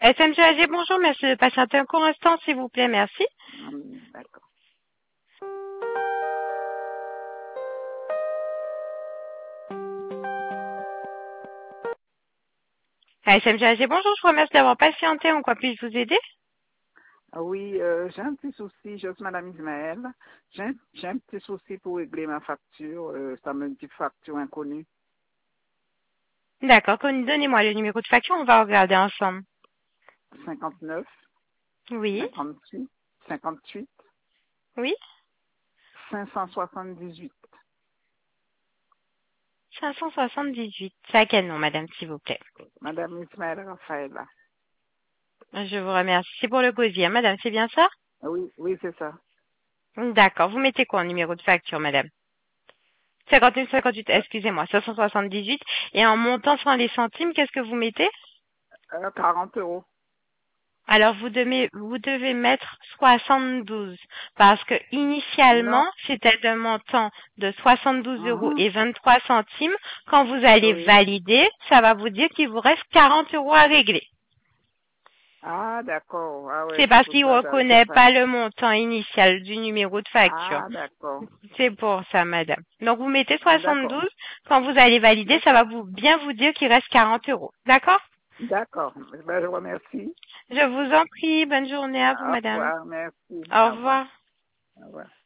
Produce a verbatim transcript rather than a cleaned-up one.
S M G A G, bonjour, merci de patienter un court instant, s'il vous plaît, merci. Hum, D'accord. S M G A G, bonjour, je vous remercie d'avoir patienté, en quoi puis-je vous aider? Ah oui, euh, j'ai un petit souci, je suis Madame Ismaël. J'ai un, j'ai un petit souci pour régler ma facture. Euh, ça me dit facture inconnue. D'accord, donnez-moi le numéro de facture, on va regarder ensemble. cinquante-neuf, Oui, cinquante-huit, cinquante-huit, oui, cinq cent soixante-dix-huit. cinq cent soixante-dix-huit. C'est à quel nom, madame, s'il vous plaît? Madame Ismaël Raphaël. Je vous remercie. C'est pour le gosier, hein, madame, c'est bien ça? Ah oui, oui, c'est ça. D'accord, vous mettez quoi en numéro de facture, madame? cinquante-neuf cinquante-huit, excusez-moi, cinq cent soixante-dix-huit. Et en montant sans les centimes, qu'est-ce que vous mettez? Euh, quarante euros. Alors vous devez vous devez mettre soixante-douze parce que Non. initialement c'était un montant de soixante-douze euros Mhm. et vingt-trois centimes. Quand vous allez Oui. valider, ça va vous dire qu'il vous reste quarante euros à régler. Ah, d'accord. Ah ouais, C'est c'est parce pour qu'il ça, j'avais fait reconnaît ça. pas le montant initial du numéro de facture. Ah, d'accord. C'est pour ça, madame. Donc vous mettez D'accord. soixante-douze. Quand vous allez valider, ça D'accord. va vous bien vous dire qu'il reste quarante euros. D'accord? D'accord. Ben, je vous remercie. Je vous en prie. Bonne journée à vous, Au madame. revoir. Merci. Au Au revoir. revoir. Au revoir.